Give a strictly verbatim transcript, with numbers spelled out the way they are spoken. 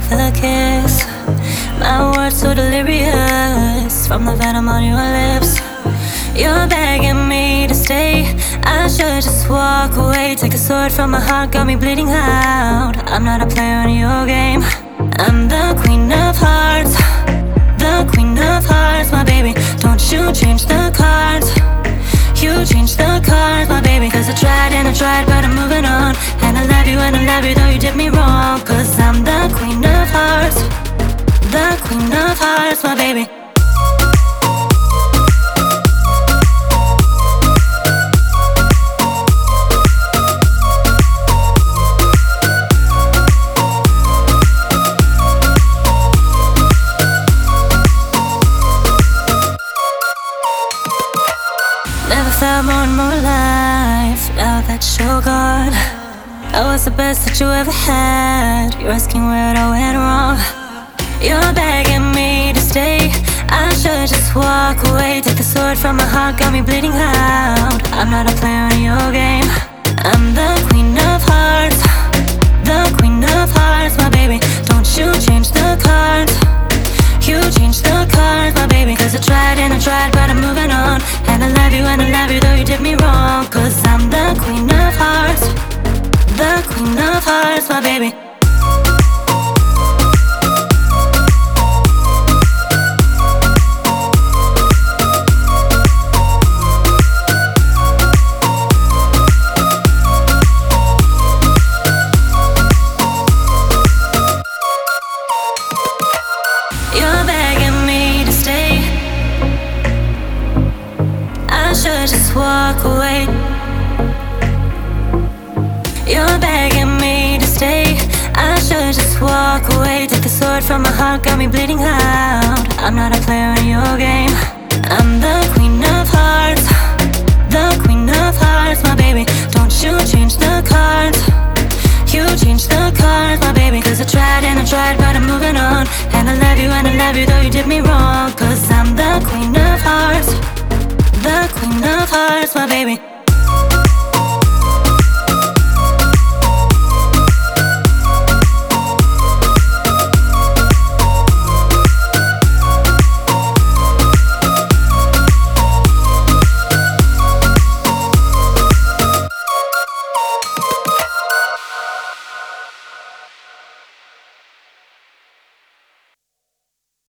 the kiss. My words so delirious from the venom on your lips. You're begging me to stay. I should just walk away. Take the sword from my heart, got me bleeding out. I'm not a player in your game. I'm the queen of hearts, the queen of hearts, my baby. Don't you change the cards. You changed the cards, my baby. Cause I tried and I tried, but I'm moving on. And I love you and I love you, though you did me wrong. Cause I'm the queen of hearts, the queen of hearts, my baby. Never felt more and more alive now that you're gone. I was the best that you ever had. You're asking where I went wrong. You're begging me to stay. I should just walk away. Take the sword from my heart, got me bleeding out. I'm not a player in your game. I'm the queen of hearts, the queen of hearts, my baby. Don't you change the cards. You changed the cards, my baby. Cause I tried and I tried, but I'm moving on. And I love you and I love you, though you did me wrong. Cause I'm the queen of hearts, the queen of hearts, my baby. You're begging me to stay. I should just walk away. You're begging me to stay. I should just walk away. Take the sword from my heart, got me bleeding out. I'm not a player in your game. I'm the queen of hearts, the queen of hearts, my baby. Don't you change the cards. You changed the cards, my baby. Cause I tried and I tried, but I'm moving on. And I love you and I love you, though you did me wrong. Cause I'm the queen of hearts, the queen of hearts, my baby.